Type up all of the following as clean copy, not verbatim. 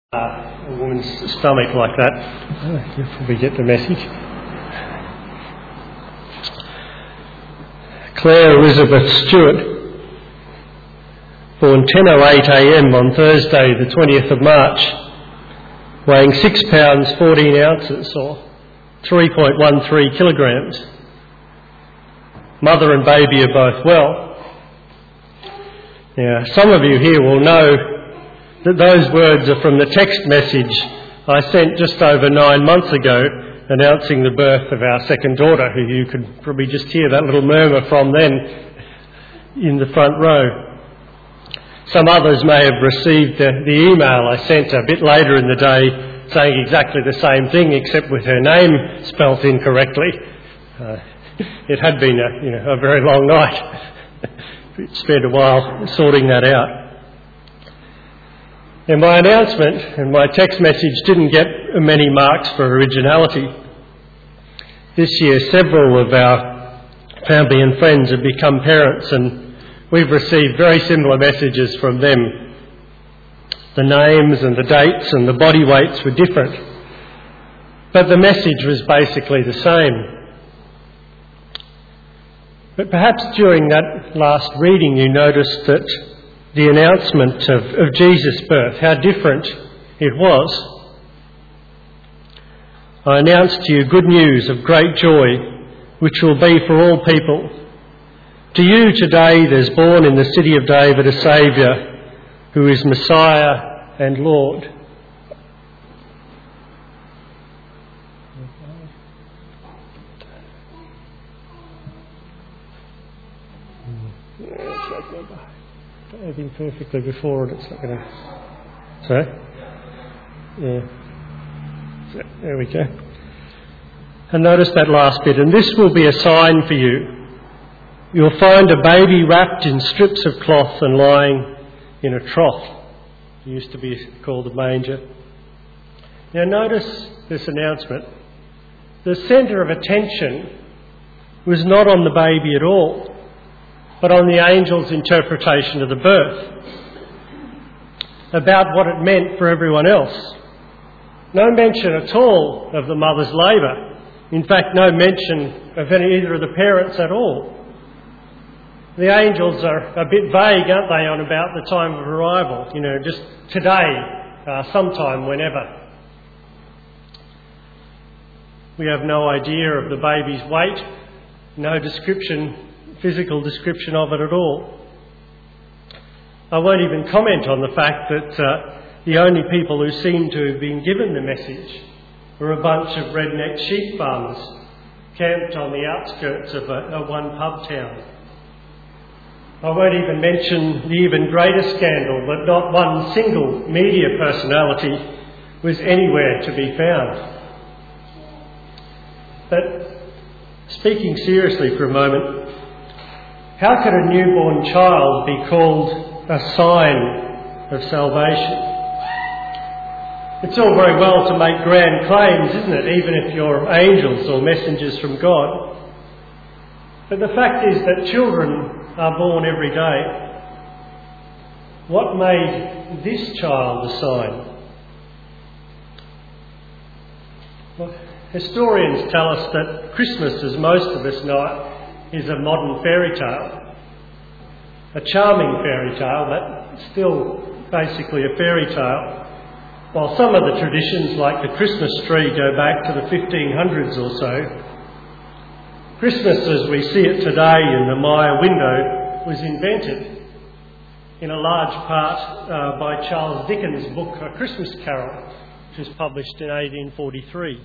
A woman's stomach like that. You'll probably get the message. Claire Elizabeth Stewart, born 10:08 a.m. on Thursday the 20th of March, weighing 6 pounds 14 ounces or 3.13 kilograms. Mother and baby are both well. Now, some of you here will know that those words are from the text message I sent just over 9 months ago announcing the birth of our second daughter, who you could probably just hear that little murmur from then in the front row. Some others may have received the email I sent a bit later in the day saying exactly the same thing except with her name spelt incorrectly. It had been a very long night. Spent a while sorting that out. And my announcement and my text message didn't get many marks for originality. This year, several of our family and friends have become parents, and we've received very similar messages from them. The names and the dates and the body weights were different, but the message was basically the same. But perhaps during that last reading you noticed that the announcement of Jesus' birth, how different it was. I announced to you good news of great joy, which will be for all people. To you today there's born in the city of David a Saviour, who is Messiah and Lord. Everything perfectly before and it's not going to... Sorry? Yeah. So, there we go. And notice that last bit. And this will be a sign for you. You'll find a baby wrapped in strips of cloth and lying in a trough. It used to be called a manger. Now notice this announcement. The centre of attention was not on the baby at all, but on the angel's interpretation of the birth, about what it meant for everyone else. No mention at all of the mother's labour. In fact, no mention of either of the parents at all. The angels are a bit vague, aren't they, on about the time of arrival? Just today, sometime, whenever. We have no idea of the baby's weight, no physical description of it at all. I won't even comment on the fact that the only people who seem to have been given the message were a bunch of redneck sheep farmers camped on the outskirts of one pub town. I won't even mention the even greater scandal that not one single media personality was anywhere to be found. But speaking seriously for a moment, how could a newborn child be called a sign of salvation? It's all very well to make grand claims, isn't it, even if you're angels or messengers from God. But the fact is that children are born every day. What made this child a sign? Well, historians tell us that Christmas, as most of us know it, is a modern fairy tale. A charming fairy tale, but still basically a fairy tale. While some of the traditions, like the Christmas tree, go back to the 1500s or so, Christmas as we see it today in the Maya window was invented in a large part by Charles Dickens' book A Christmas Carol, which was published in 1843.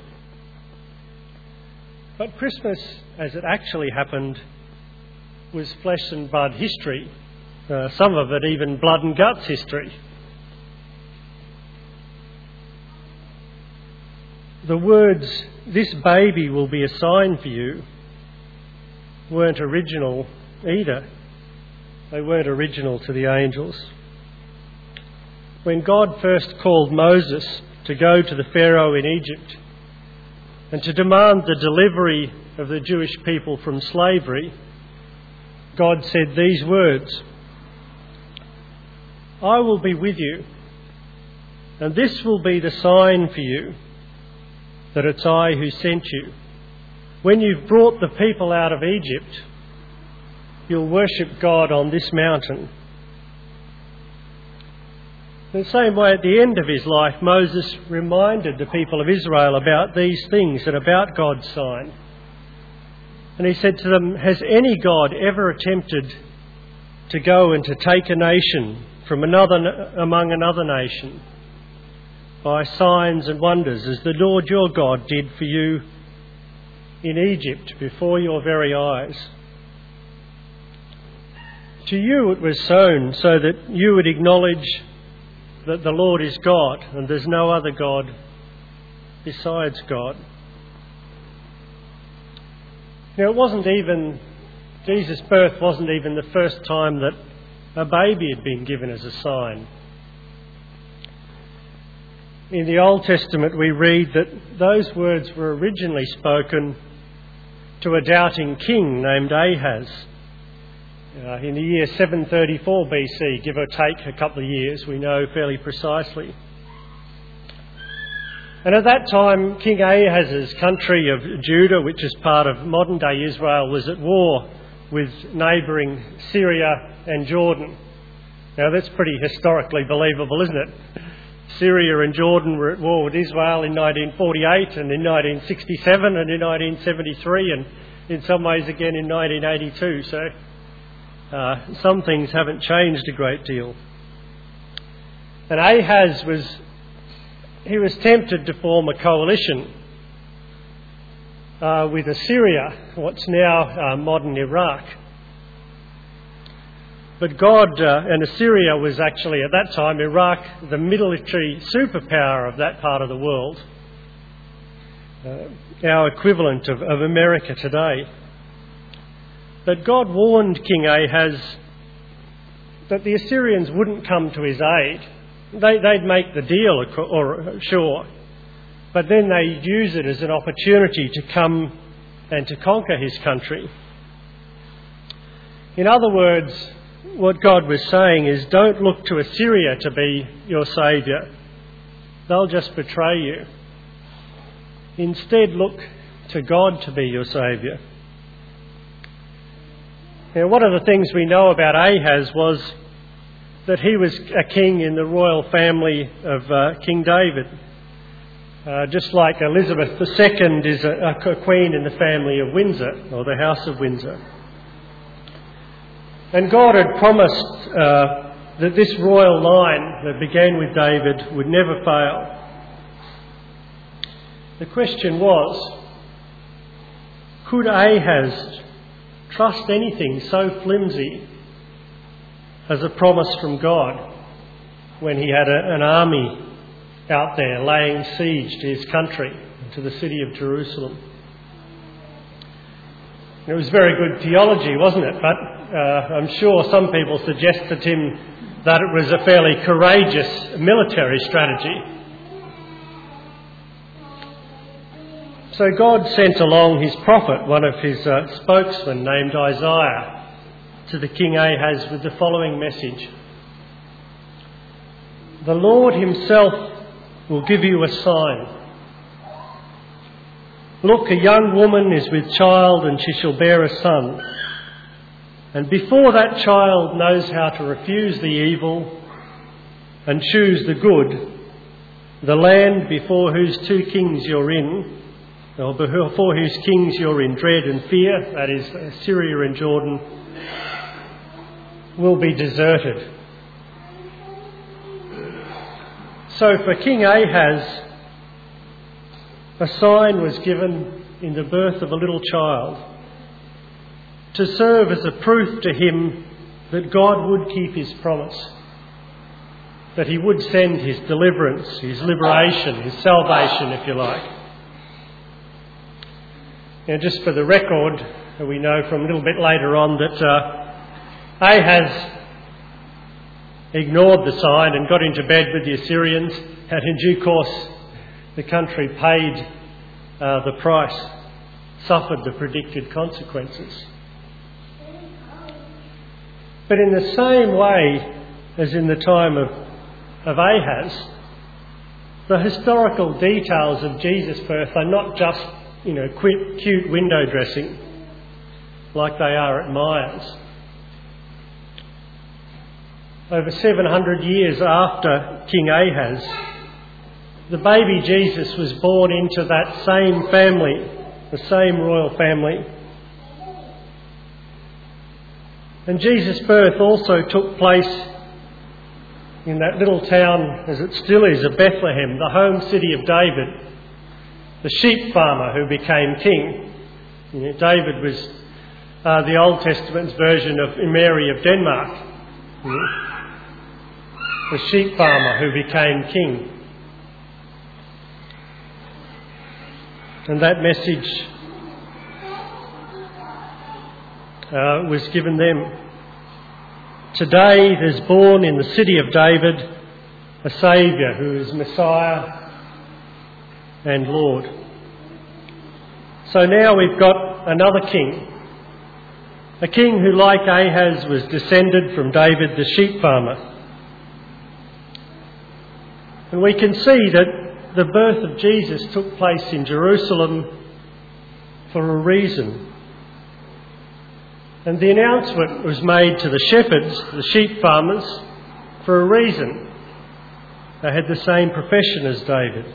But Christmas, as it actually happened, was flesh and blood history, some of it even blood and guts history. The words, "This baby will be a sign for you," weren't original either. They weren't original to the angels. When God first called Moses to go to the Pharaoh in Egypt and to demand the delivery of the Jewish people from slavery, God said these words, "I will be with you, And this will be the sign for you that it's I who sent you. When you've brought the people out of Egypt, you'll worship God on this mountain." In the same way, at the end of his life, Moses reminded the people of Israel about these things and about God's sign. And he said to them, "Has any God ever attempted to go and to take a nation from among another nation by signs and wonders, as the Lord your God did for you in Egypt before your very eyes? To you it was sown so that you would acknowledge that the Lord is God and there's no other God besides God." Now, Jesus' birth wasn't even the first time that a baby had been given as a sign. In the Old Testament we read that those words were originally spoken to a doubting king named Ahaz in the year 734 BC, give or take a couple of years, we know fairly precisely. And at that time, King Ahaz's country of Judah, which is part of modern-day Israel, was at war with neighbouring Syria and Jordan. Now, that's pretty historically believable, isn't it? Syria and Jordan were at war with Israel in 1948 and in 1967 and in 1973 and in some ways again in 1982. So some things haven't changed a great deal. And Ahaz was tempted to form a coalition with Assyria, what's now modern Iraq. But God and Assyria was actually, at that time, Iraq, the military superpower of that part of the world, our equivalent of America today. But God warned King Ahaz that the Assyrians wouldn't come to his aid. They'd make the deal, sure, but then they'd use it as an opportunity to come and to conquer his country. In other words, what God was saying is, don't look to Assyria to be your saviour. They'll just betray you. Instead, look to God to be your saviour. Now, one of the things we know about Ahaz was that he was a king in the royal family of King David. Just like Elizabeth II is a queen in the family of Windsor, or the House of Windsor. And God had promised that this royal line that began with David would never fail. The question was, could Ahaz trust anything so flimsy as a promise from God when he had an army out there laying siege to his country, to the city of Jerusalem? It was very good theology, wasn't it? But I'm sure some people suggested to him that it was a fairly courageous military strategy. So God sent along his prophet, one of his spokesmen named Isaiah, to the King Ahaz with the following message: "The Lord himself will give you a sign. Look, a young woman is with child and she shall bear a son. And before that child knows how to refuse the evil and choose the good, the land before whose two kings you're in, or before whose kings you're in dread and fear, that is Syria and Jordan, will be deserted." So for King Ahaz, a sign was given in the birth of a little child to serve as a proof to him that God would keep his promise, that he would send his deliverance, his liberation, his salvation, if you like. Now, just for the record, we know from a little bit later on that Ahaz ignored the sign and got into bed with the Assyrians, and in due course the country paid the price, suffered the predicted consequences. But in the same way as in the time of Ahaz, The historical details of Jesus' birth are not just, cute window dressing like they are at Myers. Over 700 years after King Ahaz, the baby Jesus was born into that same family, the same royal family. And Jesus' birth also took place in that little town, as it still is, of Bethlehem, the home city of David, the sheep farmer who became king. David was the Old Testament's version of Mary of Denmark, the sheep farmer who became king. And that message was given them. Today there's born in the city of David a Saviour who is Messiah and Lord. So now we've got another king, a king who, like Ahaz, was descended from David the sheep farmer. And we can see that the birth of Jesus took place in Jerusalem for a reason. And the announcement was made to the shepherds, the sheep farmers, for a reason. They had the same profession as David.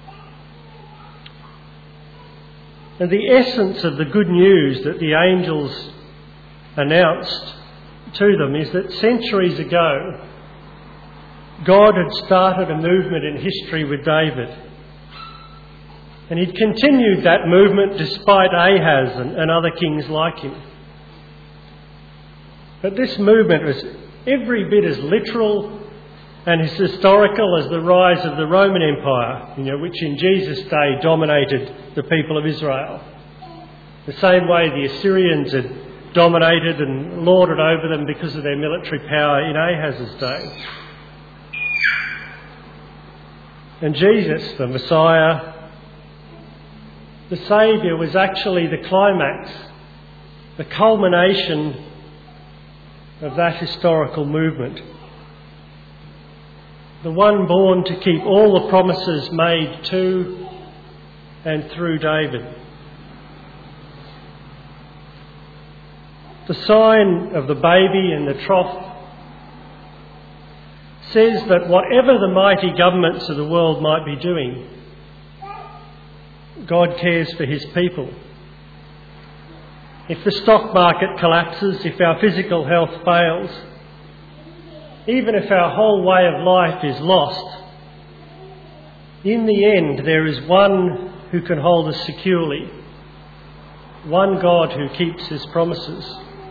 And the essence of the good news that the angels announced to them is that centuries ago, God had started a movement in history with David. And he'd continued that movement despite Ahaz and other kings like him. But this movement was every bit as literal and as historical as the rise of the Roman Empire, which in Jesus' day dominated the people of Israel. The same way the Assyrians had dominated and lorded over them because of their military power in Ahaz's day. And Jesus, the Messiah, the Saviour, was actually the climax, the culmination of that historical movement. The one born to keep all the promises made to and through David. The sign of the baby in the trough says that whatever the mighty governments of the world might be doing, God cares for his people. If the stock market collapses, if our physical health fails, even if our whole way of life is lost, in the end there is one who can hold us securely, one God who keeps his promises.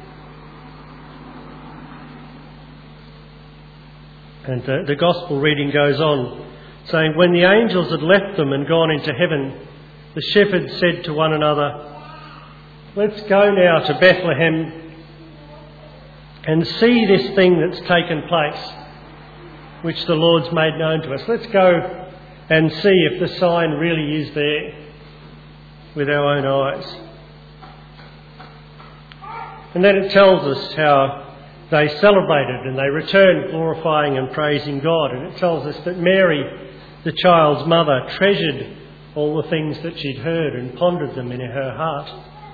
And the Gospel reading goes on, saying, when the angels had left them and gone into heaven, the shepherds said to one another, let's go now to Bethlehem and see this thing that's taken place, which the Lord's made known to us. Let's go and see if the sign really is there with our own eyes. And then it tells us how they celebrated and they returned glorifying and praising God. And it tells us that Mary, the child's mother, treasured all the things that she'd heard and pondered them in her heart.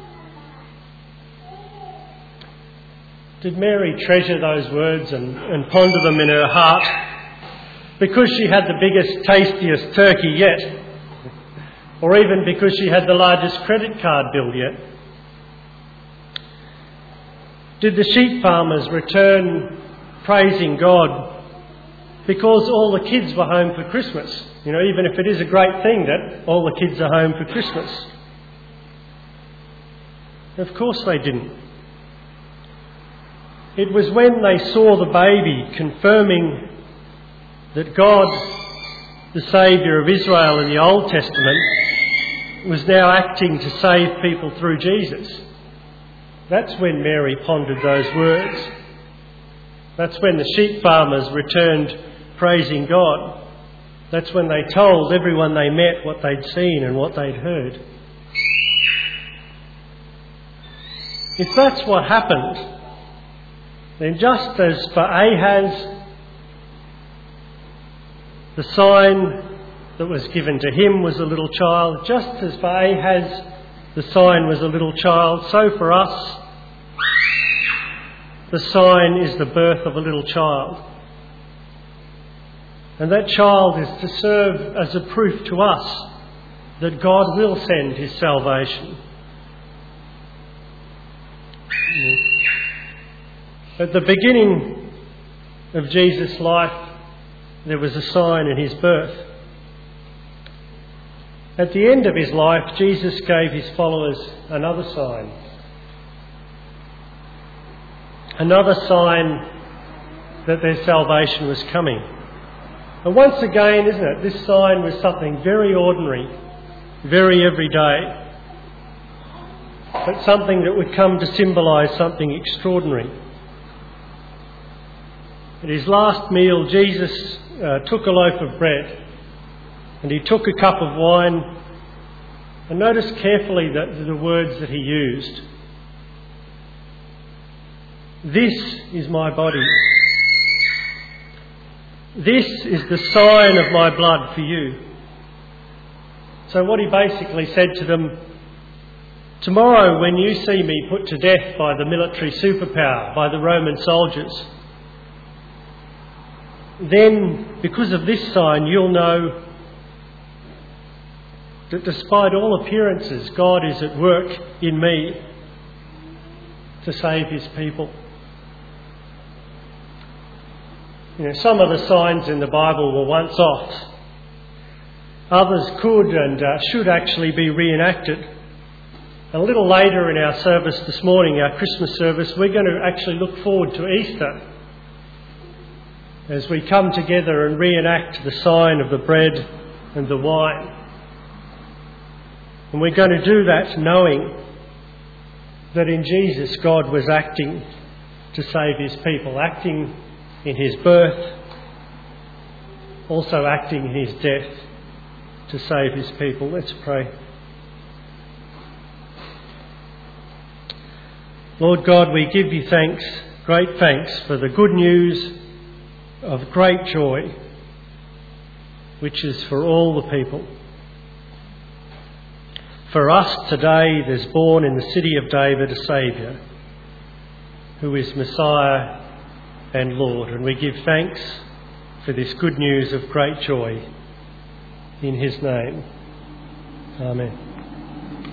Did Mary treasure those words and ponder them in her heart because she had the biggest, tastiest turkey yet? Or even because she had the largest credit card bill yet? Did the sheep farmers return praising God because all the kids were home for Christmas? Even if it is a great thing that all the kids are home for Christmas. Of course they didn't. It was when they saw the baby confirming that God, the Saviour of Israel in the Old Testament, was now acting to save people through Jesus. That's when Mary pondered those words. That's when the sheep farmers returned praising God. That's when they told everyone they met what they'd seen and what they'd heard. If that's what happened, then just as for Ahaz, the sign that was given to him was a little child. Just as for Ahaz the sign was a little child, so for us the sign is the birth of a little child. And that child is to serve as a proof to us that God will send his salvation. At the beginning of Jesus' life, there was a sign in his birth. At the end of his life, Jesus gave his followers another sign. Another sign that their salvation was coming. And once again, isn't it, this sign was something very ordinary, very everyday, but something that would come to symbolise something extraordinary. At his last meal, Jesus took a loaf of bread and he took a cup of wine, and notice carefully the words that he used. This is my body. This is the sign of my blood for you. So what he basically said to them, tomorrow when you see me put to death by the military superpower, by the Roman soldiers, then because of this sign you'll know that despite all appearances, God is at work in me to save his people. You know, some of the signs in the Bible were once off. Others could and should actually be reenacted. A little later in our service this morning, our Christmas service, we're going to actually look forward to Easter as we come together and reenact the sign of the bread and the wine. And we're going to do that knowing that in Jesus God was acting to save his people, acting in his birth, also acting in his death to save his people. Let's pray. Lord God, we give you thanks, great thanks, for the good news of great joy, which is for all the people. For us today there's born in the city of David a Saviour, who is Messiah and Lord, and we give thanks for this good news of great joy in his name. Amen.